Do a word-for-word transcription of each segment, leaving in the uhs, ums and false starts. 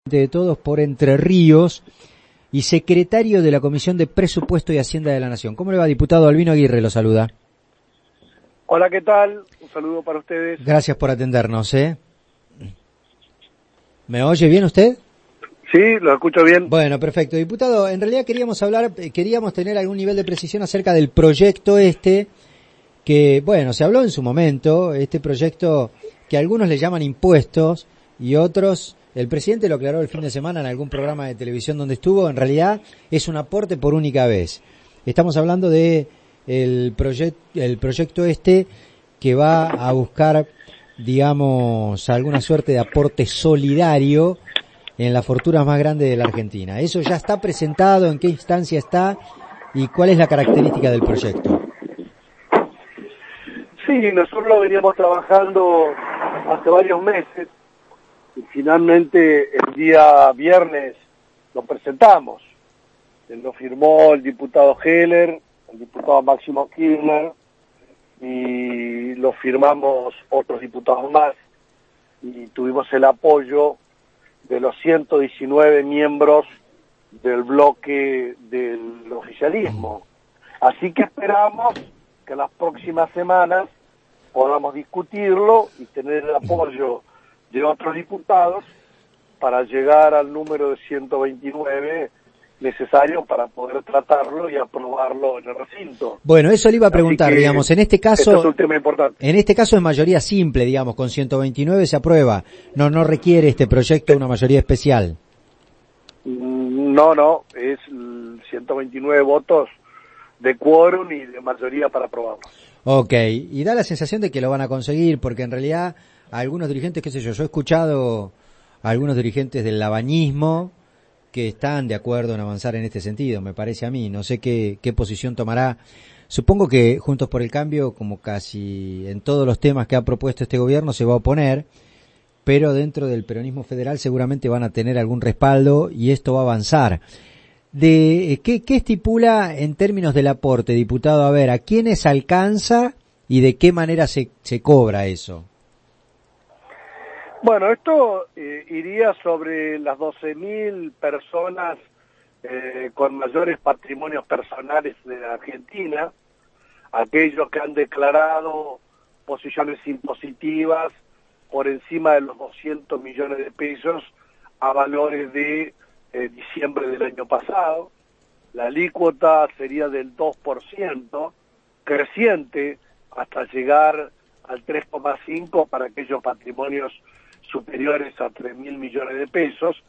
de todos por Entre Ríos y secretario de la Comisión de Presupuesto y Hacienda de la Nación. ¿Cómo le va, diputado? Albino Aguirre lo saluda. Hola, ¿qué tal? Un saludo para ustedes. Gracias por atendernos, ¿eh? ¿Me oye bien usted? Sí, lo escucho bien. Bueno, perfecto. Diputado, en realidad queríamos hablar, queríamos tener algún nivel de precisión acerca del proyecto este, que, bueno, se habló en su momento, este proyecto que algunos le llaman impuestos y otros, el presidente lo aclaró el fin de semana en algún programa de televisión donde estuvo, en realidad es un aporte por única vez. Estamos hablando de el proyecto, el proyecto este que va a buscar, digamos, alguna suerte de aporte solidario en las fortunas más grandes de la Argentina. ¿Eso ya está presentado? ¿En qué instancia está? ¿Y cuál es la característica del proyecto? Sí, nosotros lo veníamos trabajando hace varios meses y finalmente el día viernes lo presentamos. Lo firmó el diputado Heller, el diputado Máximo Kirchner y lo firmamos otros diputados más y tuvimos el apoyo de los ciento diecinueve miembros del bloque del oficialismo. Así que esperamos que en las próximas semanas podamos discutirlo y tener el apoyo de otros diputados para llegar al número de ciento veintinueve necesario para poder tratarlo y aprobarlo en el recinto. Bueno, eso le iba a preguntar, digamos, en este caso, este es un tema importante. En este caso es mayoría simple, digamos, con ciento veintinueve se aprueba. No, no requiere este proyecto una mayoría especial. No, no, es ciento veintinueve votos de quórum y de mayoría para aprobarlo. Ok, y da la sensación de que lo van a conseguir, porque en realidad algunos dirigentes, qué sé yo, yo he escuchado a algunos dirigentes del labañismo que están de acuerdo en avanzar en este sentido, me parece a mí. No sé qué, qué posición tomará. Supongo que Juntos por el Cambio, como casi en todos los temas que ha propuesto este gobierno, se va a oponer, pero dentro del peronismo federal seguramente van a tener algún respaldo y esto va a avanzar. De ¿qué, qué estipula en términos del aporte, diputado? A ver, ¿a quiénes alcanza y de qué manera se, se cobra eso? Bueno, esto eh, iría sobre las doce mil personas eh, con mayores patrimonios personales de la Argentina, aquellos que han declarado posiciones impositivas por encima de los doscientos millones de pesos a valores de eh, diciembre del año pasado. La alícuota sería del dos por ciento, creciente hasta llegar al tres coma cinco por ciento para aquellos patrimonios superiores a tres mil millones de pesos.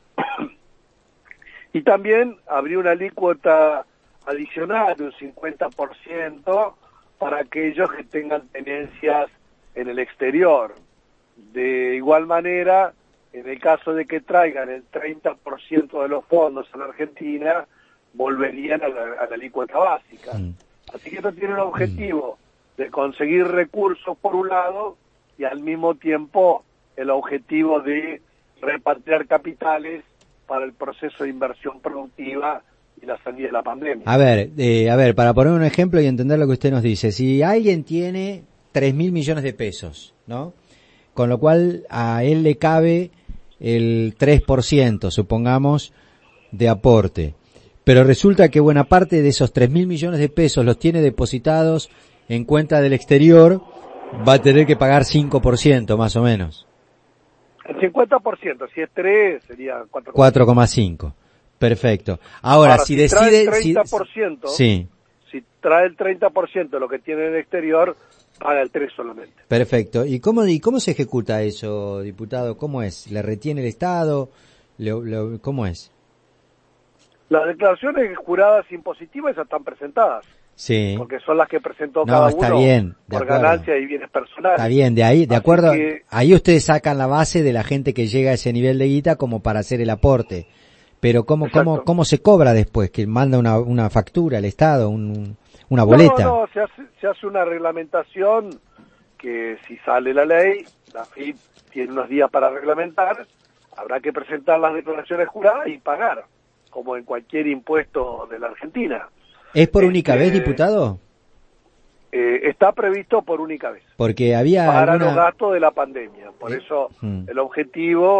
Y también habría una alícuota adicional de un cincuenta por ciento para aquellos que tengan tenencias en el exterior. De igual manera, en el caso de que traigan el treinta por ciento de los fondos a la Argentina, volverían a la, a la alícuota básica. Mm. Así que esto tiene un objetivo mm. de conseguir recursos por un lado y al mismo tiempo el objetivo de repatriar capitales para el proceso de inversión productiva y la salida de la pandemia. A ver, eh, a ver, para poner un ejemplo y entender lo que usted nos dice, si alguien tiene tres mil millones de pesos, ¿no? Con lo cual a él le cabe el tres por ciento, supongamos, de aporte. Pero resulta que buena parte de esos tres mil millones de pesos los tiene depositados en cuenta del exterior, va a tener que pagar cinco por ciento más o menos. El cincuenta por ciento, si es tres, sería cuatro coma cinco. Perfecto. Ahora, Ahora si, si decide... trae el treinta por ciento, si, sí. si trae el treinta por ciento de lo que tiene en el exterior, paga el tres por ciento solamente. Perfecto. ¿Y cómo, y cómo se ejecuta eso, diputado? ¿Cómo es? ¿Le retiene el Estado? ¿Le, le, ¿Cómo es? Las declaraciones juradas impositivas ya están presentadas. Sí. Porque son las que presentó no, cada está uno bien, por acuerdo. ganancias y bienes personales. Está bien, de ahí, de Así acuerdo, que, ahí ustedes sacan la base de la gente que llega a ese nivel de guita como para hacer el aporte. Pero ¿cómo, cómo, cómo se cobra después? ¿Que manda una, una factura al Estado, un, una boleta? No, no, se hace, se hace una reglamentación que si sale la ley, la F I P tiene unos días para reglamentar, habrá que presentar las declaraciones juradas y pagar, como en cualquier impuesto de la Argentina. ¿Es por este, única vez, diputado? Eh, está previsto por única vez. Porque había para alguna... los gastos de la pandemia. Por eh, eso hmm. el objetivo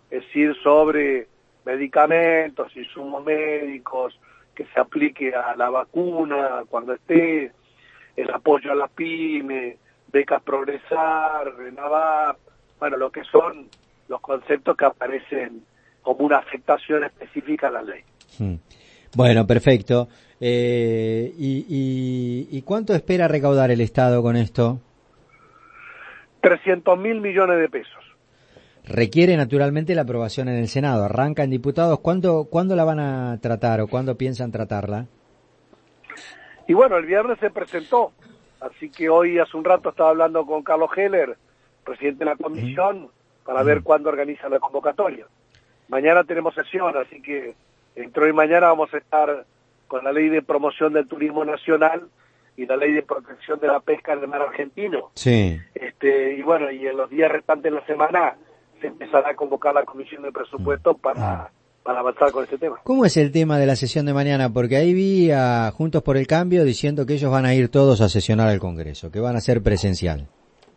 es decir, sobre medicamentos, insumos médicos, que se aplique a la vacuna cuando esté, el apoyo a las pymes, becas Progresar, Renavar, bueno, lo que son los conceptos que aparecen como una afectación específica a la ley. Bueno, perfecto. Eh, y, y, ¿Y cuánto espera recaudar el Estado con esto? trescientos mil millones de pesos. Requiere naturalmente la aprobación en el Senado. Arranca en diputados. ¿Cuándo, ¿Cuándo la van a tratar o cuándo piensan tratarla? Y bueno, el viernes se presentó. Así que hoy, hace un rato, estaba hablando con Carlos Heller, presidente de la comisión, para ver cuándo organiza la convocatoria. Mañana tenemos sesión, así que entre hoy y mañana vamos a estar con la ley de promoción del turismo nacional y la ley de protección de la pesca en el mar argentino. Sí. Este, y bueno, y en los días restantes de la semana se empezará a convocar la comisión de presupuesto para, ah. para avanzar con este tema. ¿Cómo es el tema de la sesión de mañana? Porque ahí vi a Juntos por el Cambio diciendo que ellos van a ir todos a sesionar al Congreso, que van a ser presencial.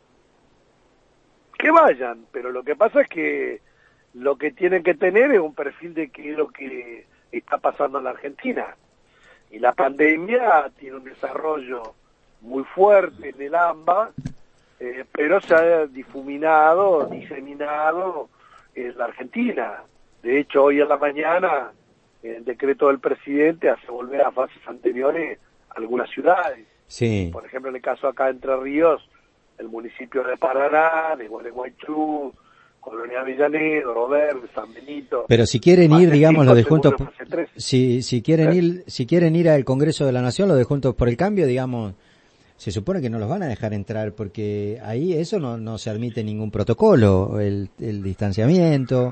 Que vayan, pero lo que pasa es que lo que tienen que tener es un perfil de qué es lo que está pasando en la Argentina. Y la pandemia tiene un desarrollo muy fuerte en el AMBA, eh, pero se ha difuminado, diseminado en la Argentina. De hecho, hoy en la mañana, el decreto del presidente hace volver a fases anteriores algunas ciudades. Sí. Por ejemplo, en el caso acá de Entre Ríos, el municipio de Paraná, de Gualeguaychú, Colonia Avellaneda, Roverde, San Benito. Pero si quieren ir, digamos, lo de Juntos, si si quieren ¿Sí? ir, si quieren ir al Congreso de la Nación, lo de Juntos por el Cambio, digamos, se supone que no los van a dejar entrar porque ahí eso no no se admite ningún protocolo, el el distanciamiento.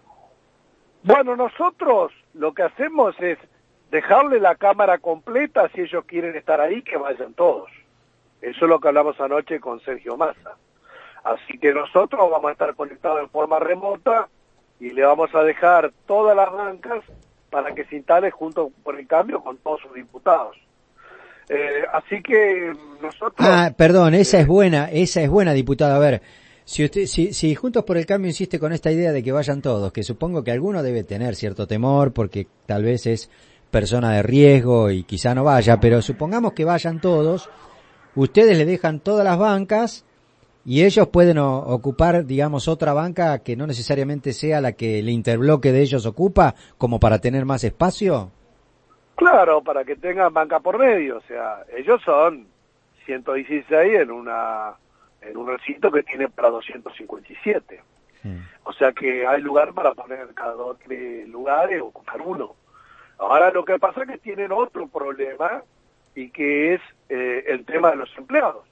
Bueno, nosotros lo que hacemos es dejarle la cámara completa, si ellos quieren estar ahí, que vayan todos. Eso es lo que hablamos anoche con Sergio Massa. Así que nosotros vamos a estar conectados en forma remota y le vamos a dejar todas las bancas para que se instale junto por el cambio con todos sus diputados. Eh, así que nosotros... Ah, perdón, esa eh, es buena, esa es buena, diputado. A ver, si usted, si, si Juntos por el Cambio insiste con esta idea de que vayan todos, que supongo que alguno debe tener cierto temor porque tal vez es persona de riesgo y quizá no vaya, pero supongamos que vayan todos, ustedes le dejan todas las bancas y ellos pueden o, ocupar, digamos, otra banca que no necesariamente sea la que el interbloque de ellos ocupa, como para tener más espacio. Claro, para que tengan banca por medio, o sea, ellos son ciento dieciséis en una en un recinto que tiene para doscientos cincuenta y siete. Hmm. O sea que hay lugar para poner cada dos o tres lugares, ocupar uno. Ahora lo que pasa es que tienen otro problema y que es eh, el tema de los empleados.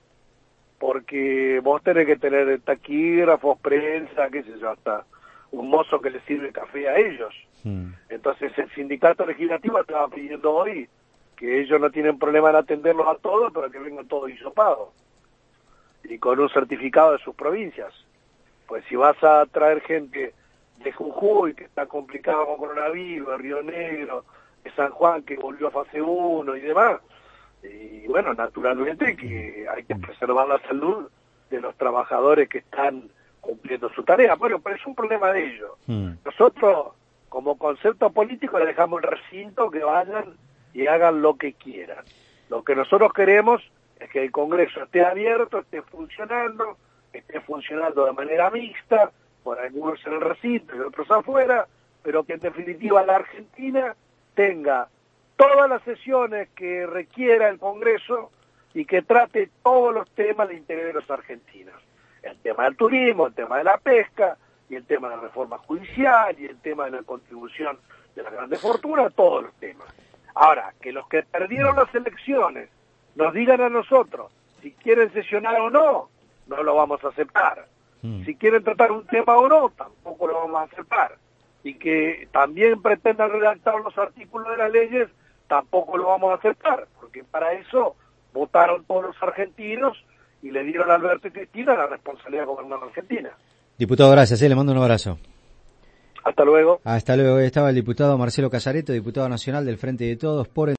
Porque vos tenés que tener taquígrafos, prensa, qué sé yo, hasta un mozo que le sirve café a ellos. Mm. Entonces el sindicato legislativo estaba pidiendo hoy que ellos no tienen problema en atenderlos a todos, pero que vengan todos hisopados y con un certificado de sus provincias. Pues si vas a traer gente de Jujuy, que está complicado con coronavirus, de Río Negro, de San Juan, que volvió a fase uno y demás, y bueno, naturalmente que hay que preservar la salud de los trabajadores que están cumpliendo su tarea. Bueno, pero es un problema de ellos. Mm. Nosotros, como concepto político, le dejamos el recinto que vayan y hagan lo que quieran. Lo que nosotros queremos es que el Congreso esté abierto, esté funcionando, esté funcionando de manera mixta, por algunos en el recinto y otros afuera, pero que en definitiva la Argentina tenga todas las sesiones que requiera el Congreso y que trate todos los temas de interés de los argentinos. El tema del turismo, el tema de la pesca, y el tema de la reforma judicial, y el tema de la contribución de las grandes fortunas, todos los temas. Ahora, que los que perdieron las elecciones nos digan a nosotros si quieren sesionar o no, no lo vamos a aceptar. Mm. Si quieren tratar un tema o no, tampoco lo vamos a aceptar. Y que también pretendan redactar los artículos de las leyes, tampoco lo vamos a aceptar, porque para eso votaron todos los argentinos y le dieron a Alberto y Cristina la responsabilidad de gobernar la Argentina. Diputado, gracias, ¿eh? Le mando un abrazo. Hasta luego. Hasta luego. Estaba el diputado Marcelo Casareto, diputado nacional del Frente de Todos por el